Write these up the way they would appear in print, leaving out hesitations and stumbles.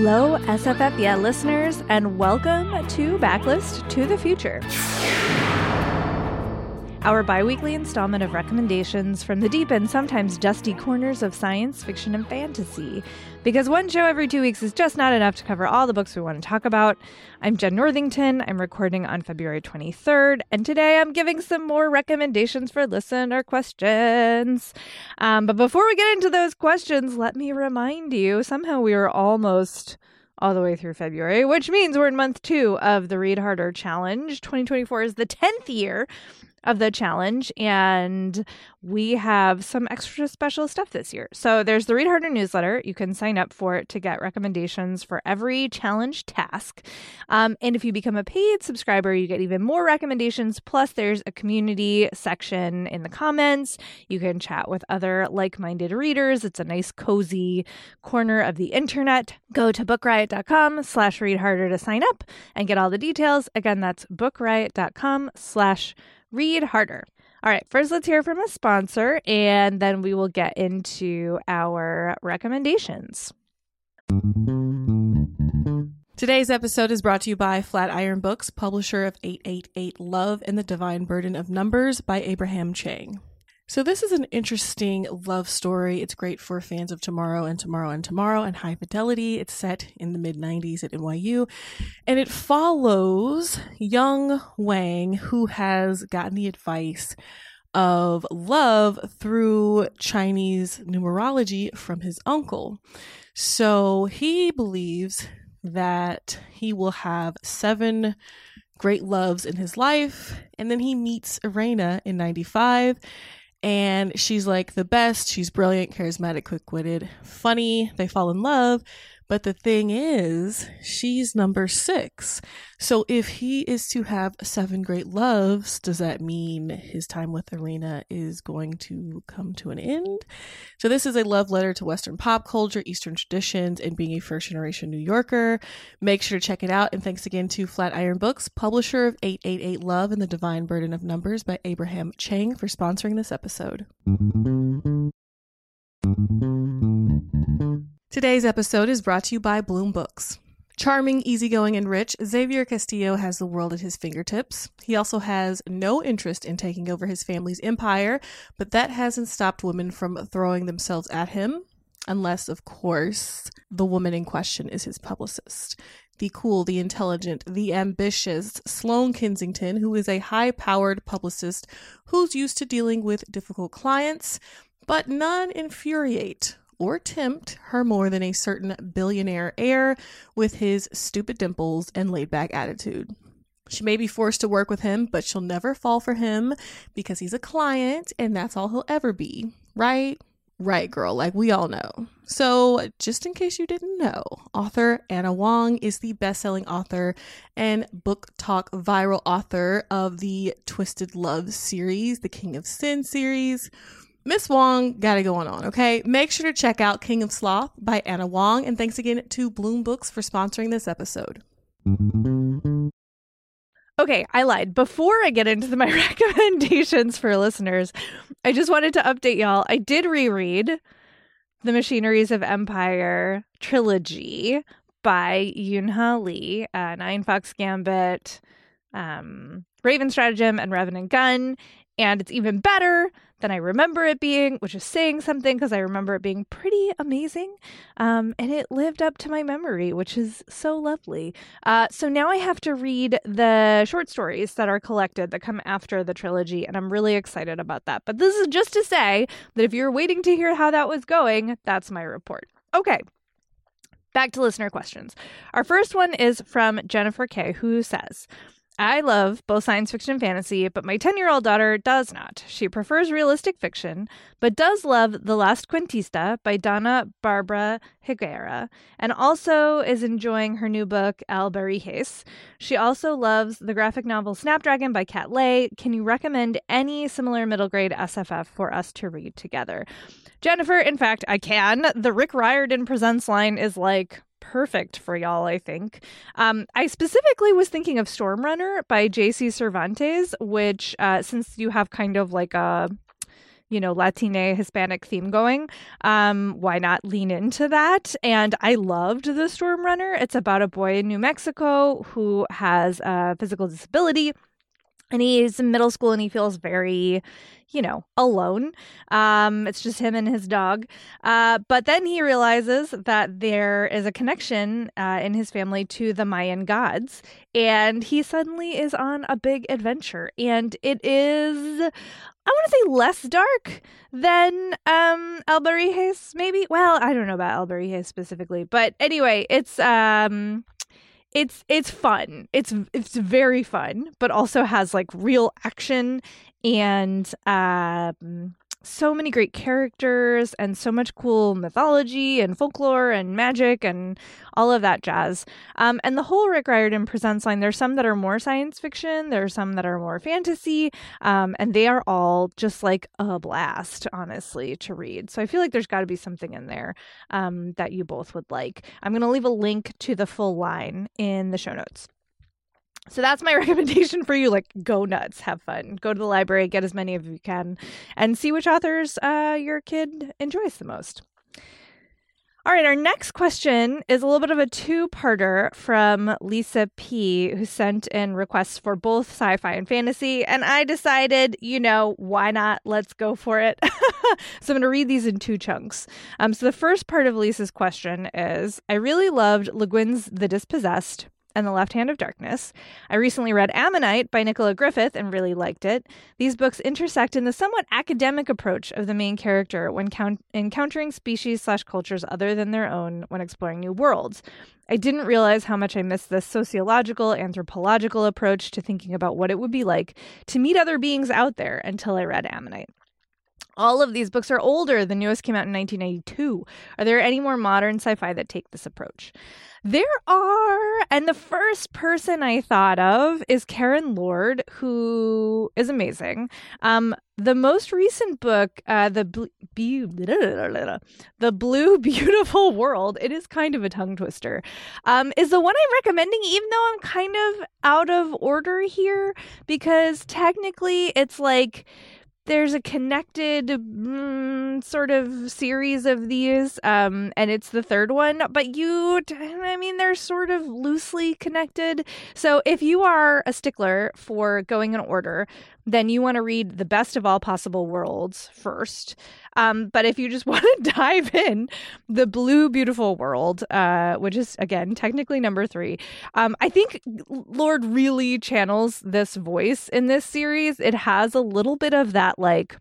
Hello, SFF Yeah listeners, and welcome to Backlist to the Future, our bi-weekly installment of recommendations from the deep and sometimes dusty corners of science fiction and fantasy. Because one show every 2 weeks is just not enough to cover all the books we want to talk about. I'm Jen Northington. I'm recording on February 23rd, and today I'm giving some more recommendations for listener questions. But before we get into those questions, let me remind you, somehow we are almost all the way through February, which means we're in month 2 of the Read Harder Challenge. 2024 is the 10th year of the challenge, and we have some extra special stuff this year. So there's the Read Harder newsletter. You can sign up for it to get recommendations for every challenge task. And if you become a paid subscriber, you get even more recommendations. Plus, there's a community section in the comments. You can chat with other like-minded readers. It's a nice, cozy corner of the internet. Go to bookriot.com/readharder to sign up and get all the details. Again, that's bookriot.com/read harder. All right, first let's hear from a sponsor, and then we will get into our recommendations. Today's episode is brought to you by Flatiron Books, publisher of 888 Love and the Divine Burden of Numbers by Abraham Chang. So this is an interesting love story. It's great for fans of Tomorrow and Tomorrow and Tomorrow and High Fidelity. It's set in the mid-90s at NYU, and it follows young Wang, who has gotten the advice of love through Chinese numerology from his uncle. So he believes that he will have 7 great loves in his life, and then he meets Irena in 95. And she's like the best. She's brilliant, charismatic, quick-witted, funny. They fall in love. But the thing is, she's number 6. So if he is to have 7 great loves, does that mean his time with Irena is going to come to an end? So this is a love letter to Western pop culture, Eastern traditions, and being a first-generation New Yorker. Make sure to check it out. And thanks again to Flatiron Books, publisher of 888 Love and the Divine Burden of Numbers by Abraham Chang, for sponsoring this episode. Today's episode is brought to you by Bloom Books. Charming, easygoing, and rich, Xavier Castillo has the world at his fingertips. He also has no interest in taking over his family's empire, but that hasn't stopped women from throwing themselves at him, unless, of course, the woman in question is his publicist. The cool, the intelligent, the ambitious Sloane Kensington, who is a high-powered publicist who's used to dealing with difficult clients, but none infuriate or tempt her more than a certain billionaire heir with his stupid dimples and laid-back attitude. She may be forced to work with him, but she'll never fall for him because he's a client and that's all he'll ever be. Right? Right, girl. Like we all know. So just in case you didn't know, author Anna Wong is the best-selling author and book talk viral author of the Twisted Love series, the King of Sin series. Miss Wong got it going on, okay? Make sure to check out King of Sloth by Anna Wong, and thanks again to Bloom Books for sponsoring this episode. Okay, I lied. Before I get into my recommendations for listeners, I just wanted to update y'all. I did reread the Machineries of Empire trilogy by Yoon-Ha Lee, Nine Fox Gambit, Raven Stratagem, and Revenant Gun. And it's even better than I remember it being, which is saying something because I remember it being pretty amazing. And it lived up to my memory, which is so lovely. So now I have to read the short stories that are collected that come after the trilogy, and I'm really excited about that. But this is just to say that if you're waiting to hear how that was going, that's my report. Okay. Back to listener questions. Our first one is from Jennifer K., who says, I love both science fiction and fantasy, but my 10-year-old daughter does not. She prefers realistic fiction, but does love The Last Cuentista by Dana Barbara Higuera, and also is enjoying her new book, Albariges. She also loves the graphic novel Snapdragon by Kat Lay. Can you recommend any similar middle grade SFF for us to read together? Jennifer, in fact, I can. The Rick Riordan Presents line is like perfect for y'all, I think. I specifically was thinking of Stormrunner by J.C. Cervantes, which since you have kind of like a Latina Hispanic theme going. Why not lean into that? And I loved The Storm Runner. It's about a boy in New Mexico who has a physical disability. And he's in middle school and he feels very, alone. It's just him and his dog. But then he realizes that there is a connection in his family to the Mayan gods. And he suddenly is on a big adventure. And it is, I want to say, less dark than Albariges, maybe. Well, I don't know about Albariges specifically. But anyway, it's fun. It's very fun, but also has like real action and so many great characters and so much cool mythology and folklore and magic and all of that jazz. And the whole Rick Riordan Presents line, there's some that are more science fiction, there's some that are more fantasy, and they are all just like a blast, honestly, to read. So I feel like there's got to be something in there that you both would like. I'm going to leave a link to the full line in the show notes. So that's my recommendation for you. Like, go nuts, have fun, go to the library, get as many of you can, and see which authors your kid enjoys the most. All right, our next question is a little bit of a two-parter from Lisa P., who sent in requests for both sci-fi and fantasy, and I decided, why not? Let's go for it. So I'm going to read these in two chunks. So the first part of Lisa's question is, I really loved Le Guin's The Dispossessed and The Left Hand of Darkness. I recently read Ammonite by Nicola Griffith and really liked it. These books intersect in the somewhat academic approach of the main character when encountering species/cultures other than their own when exploring new worlds. I didn't realize how much I missed this sociological, anthropological approach to thinking about what it would be like to meet other beings out there until I read Ammonite. All of these books are older. The newest came out in 1992. Are there any more modern sci-fi that take this approach? There are, and the first person I thought of is Karen Lord, who is amazing. The most recent book, The Blue Beautiful World, it is kind of a tongue twister, is the one I'm recommending, even though I'm kind of out of order here, because technically it's like there's a connected sort of series of these, and it's the third one, but they're sort of loosely connected. So if you are a stickler for going in order, then you want to read The Best of All Possible Worlds first. But if you just want to dive in, The Blue Beautiful World, which is, again, technically number 3. I think Lord really channels this voice in this series. It has a little bit of that,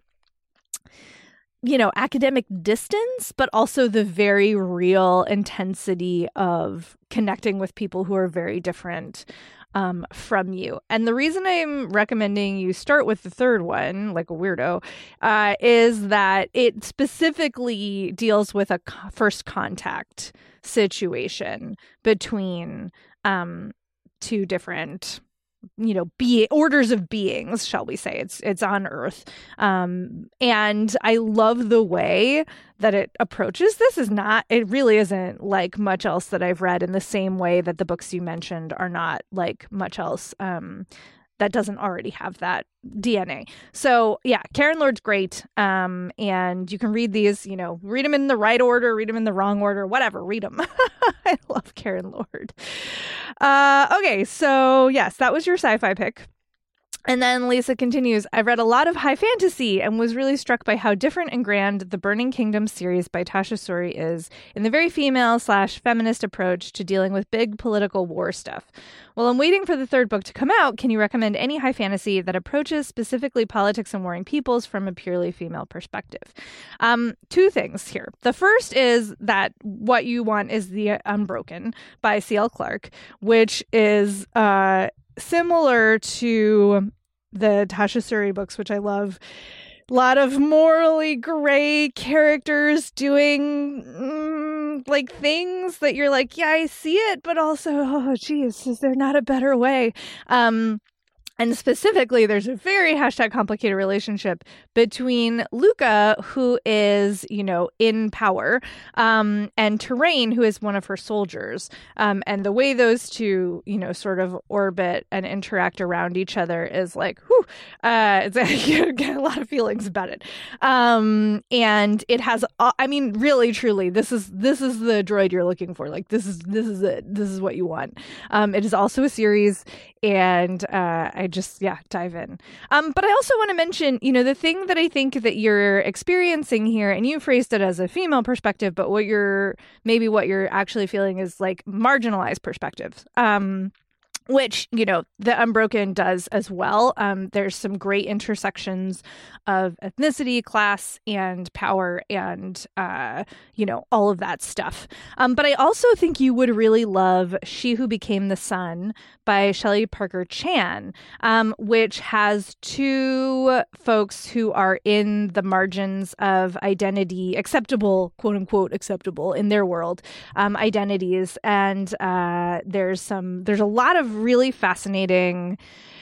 academic distance, but also the very real intensity of connecting with people who are very different from you. And the reason I'm recommending you start with the third one, like a weirdo, is that it specifically deals with a first contact situation between two different orders of beings, shall we say. It's on Earth. And I love the way that it approaches this. It really isn't like much else that I've read, in the same way that the books you mentioned are not like much else that doesn't already have that DNA. So yeah, Karen Lord's great. And you can read these, read them in the right order, read them in the wrong order, whatever, read them. I love Karen Lord. Okay, so yes, that was your sci-fi pick. And then Lisa continues, I've read a lot of high fantasy and was really struck by how different and grand the Burning Kingdom series by Tasha Suri is in the very female/feminist approach to dealing with big political war stuff. While I'm waiting for the third book to come out, can you recommend any high fantasy that approaches specifically politics and warring peoples from a purely female perspective? Two things here. The first is that what you want is The Unbroken by C.L. Clarke, which is similar to the Tasha Suri books, which I love. A lot of morally gray characters doing things that you're like, yeah, I see it, but also, oh, geez, is there not a better way? And And specifically, there's a very #complicated relationship between Luca, who is, in power, and Terrain, who is one of her soldiers. And the way those two, sort of orbit and interact around each other is like, whew, you get a lot of feelings about it. And it has, really, truly, this is the droid you're looking for. Like, this is it. This is what you want. It is also a series, and I just, dive in. But I also want to mention, the thing that I think that you're experiencing here, and you phrased it as a female perspective, but what you're actually feeling is like marginalized perspectives. Which, the Unbroken does as well. There's some great intersections of ethnicity, class, and power, and, all of that stuff. But I also think you would really love She Who Became the Sun by Shelley Parker Chan, which has two folks who are in the margins of identity, acceptable, quote unquote, acceptable in their world, identities. And there's a lot of really fascinating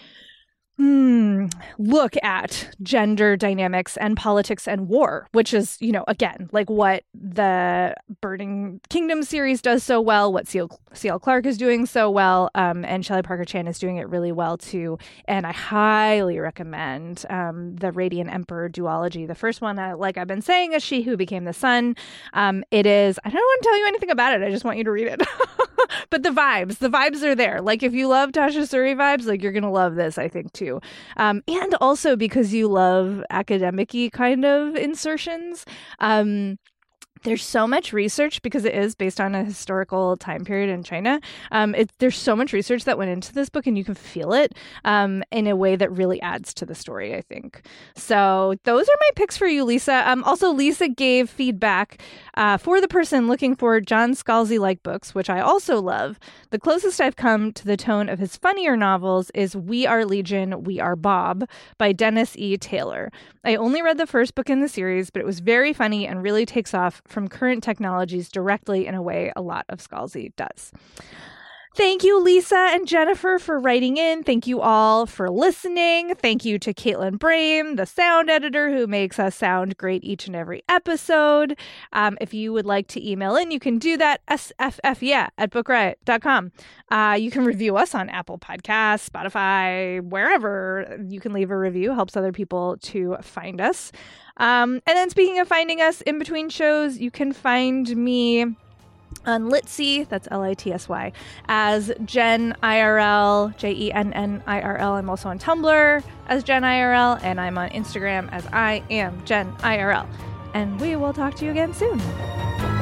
look at gender dynamics and politics and war, which is, again, like what the Burning Kingdom series does so well, what C.L. Clarke is doing so well, and Shelley Parker Chan is doing it really well too. And I highly recommend the Radiant Emperor duology. The first one, like I've been saying, is She Who Became the Sun. It is, I don't want to tell you anything about it. I just want you to read it. But the vibes are there. Like, if you love Tasha Suri vibes, like, you're going to love this, I think, too. And also because you love academic-y kind of insertions. There's so much research, because it is based on a historical time period in China. There's so much research that went into this book, and you can feel it in a way that really adds to the story, I think. So those are my picks for you, Lisa. Also, Lisa gave feedback for the person looking for John Scalzi-like books, which I also love. The closest I've come to the tone of his funnier novels is We Are Legion, We Are Bob by Dennis E. Taylor. I only read the first book in the series, but it was very funny and really takes off from current technologies directly in a way a lot of Scalzi does. Thank you, Lisa and Jennifer, for writing in. Thank you all for listening. Thank you to Caitlin Brame, the sound editor, who makes us sound great each and every episode. If you would like to email in, you can do that, sffyeah@bookriot.com. You can review us on Apple Podcasts, Spotify, wherever. You can leave a review. Helps other people to find us. And then, speaking of finding us in between shows, you can find me on Litsy, that's Litsy, as Jen IRL, JENNIRL. I'm also on Tumblr as Jen IRL, and I'm on Instagram as I am Jen IRL. And we will talk to you again soon.